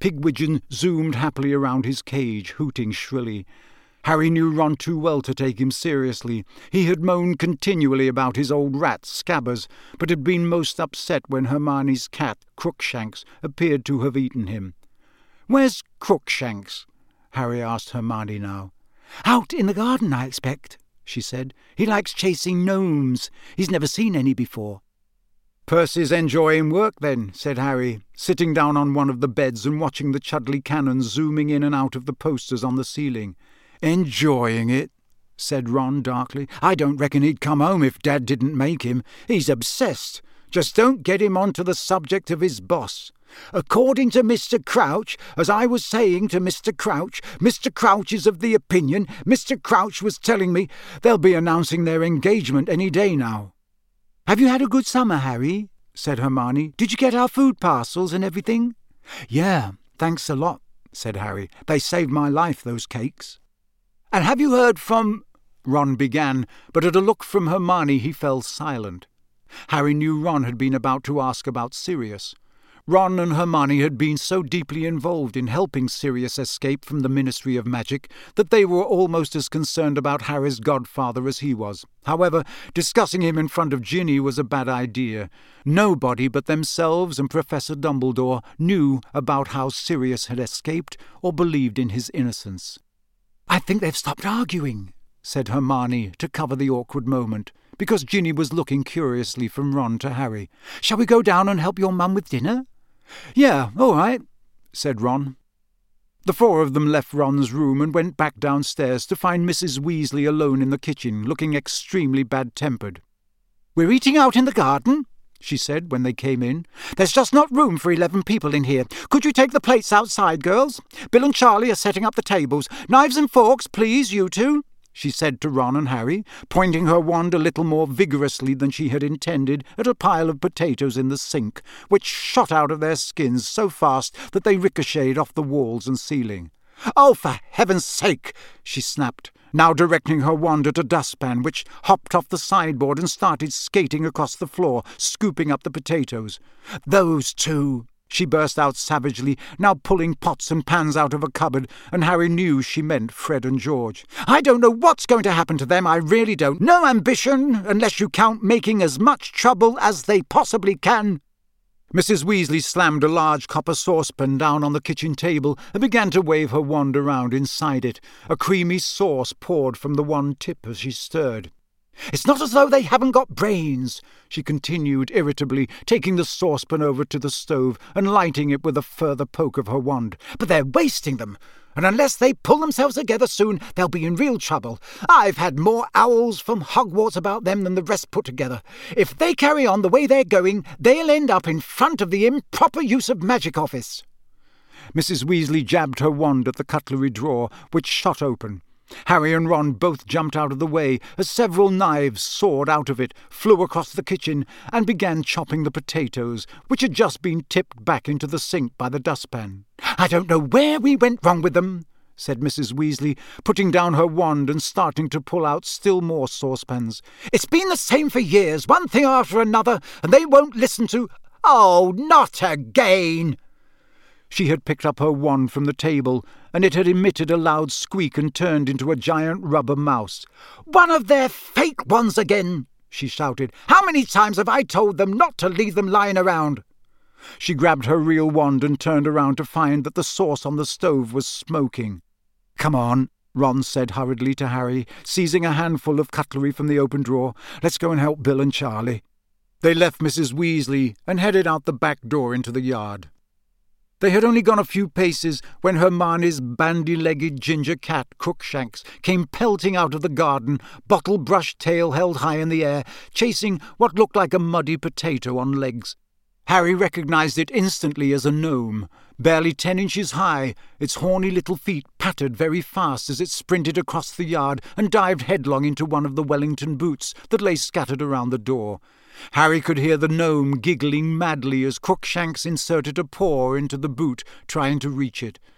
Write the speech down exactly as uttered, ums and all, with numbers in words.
Pigwidgeon zoomed happily around his cage, hooting shrilly. Harry knew Ron too well to take him seriously. He had moaned continually about his old rat, Scabbers, but had been most upset when Hermione's cat, Crookshanks, appeared to have eaten him. "Where's Crookshanks?" Harry asked Hermione now. "Out in the garden, I expect," she said. "He likes chasing gnomes. He's never seen any before." "Percy's enjoying work, then," said Harry, sitting down on one of the beds and watching the Chudley cannons zooming in and out of the posters on the ceiling. "Enjoying it," said Ron darkly. "I don't reckon he'd come home if Dad didn't make him. He's obsessed. Just don't get him on to the subject of his boss. According to Mister Crouch, as I was saying to Mister Crouch, Mister Crouch is of the opinion, Mister Crouch was telling me, they'll be announcing their engagement any day now." "Have you had a good summer, Harry?" said Hermione. "Did you get our food parcels and everything?" "Yeah, thanks a lot," said Harry. "They saved my life, those cakes." "And have you heard from—" Ron began, but at a look from Hermione he fell silent. Harry knew Ron had been about to ask about Sirius. Ron and Hermione had been so deeply involved in helping Sirius escape from the Ministry of Magic that they were almost as concerned about Harry's godfather as he was. However, discussing him in front of Ginny was a bad idea. Nobody but themselves and Professor Dumbledore knew about how Sirius had escaped or believed in his innocence. "I think they've stopped arguing," said Hermione to cover the awkward moment, because Ginny was looking curiously from Ron to Harry. "Shall we go down and help your mum with dinner?" "Yeah, all right," said Ron. The four of them left Ron's room and went back downstairs to find Missus Weasley alone in the kitchen, looking extremely bad-tempered. "We're eating out in the garden," she said when they came in. "There's just not room for eleven people in here. Could you take the plates outside, girls? Bill and Charlie are setting up the tables. Knives and forks, please, you two," she said to Ron and Harry, pointing her wand a little more vigorously than she had intended at a pile of potatoes in the sink, which shot out of their skins so fast that they ricocheted off the walls and ceiling. "Oh, for heaven's sake!" she snapped, now directing her wand at a dustpan, which hopped off the sideboard and started skating across the floor, scooping up the potatoes. "Those two!" she burst out savagely, now pulling pots and pans out of a cupboard, and Harry knew she meant Fred and George. "I don't know what's going to happen to them, I really don't. No ambition, unless you count making as much trouble as they possibly can." Missus Weasley slammed a large copper saucepan down on the kitchen table and began to wave her wand around inside it. A creamy sauce poured from the one tip as she stirred. "It's not as though they haven't got brains," she continued irritably, taking the saucepan over to the stove and lighting it with a further poke of her wand. "But they're wasting them, and unless they pull themselves together soon, they'll be in real trouble. I've had more owls from Hogwarts about them than the rest put together. If they carry on the way they're going, they'll end up in front of the improper use of magic office." Missus Weasley jabbed her wand at the cutlery drawer, which shot open. Harry and Ron both jumped out of the way as several knives soared out of it, flew across the kitchen, and began chopping the potatoes, which had just been tipped back into the sink by the dustpan. "I don't know where we went wrong with them," said Missus Weasley, putting down her wand and starting to pull out still more saucepans. "It's been the same for years, one thing after another, and they won't listen to— Oh, not again!" She had picked up her wand from the table, and it had emitted a loud squeak and turned into a giant rubber mouse. "One of their fake ones again!" she shouted. "How many times have I told them not to leave them lying around?" She grabbed her real wand and turned around to find that the sauce on the stove was smoking. "Come on," Ron said hurriedly to Harry, seizing a handful of cutlery from the open drawer. "Let's go and help Bill and Charlie." They left Missus Weasley and headed out the back door into the yard. They had only gone a few paces when Hermione's bandy-legged ginger cat, Crookshanks, came pelting out of the garden, bottle-brush tail held high in the air, chasing what looked like a muddy potato on legs. Harry recognized it instantly as a gnome. Barely ten inches high, its horny little feet pattered very fast as it sprinted across the yard and dived headlong into one of the Wellington boots that lay scattered around the door. Harry could hear the gnome giggling madly as Crookshanks inserted a paw into the boot, trying to reach it.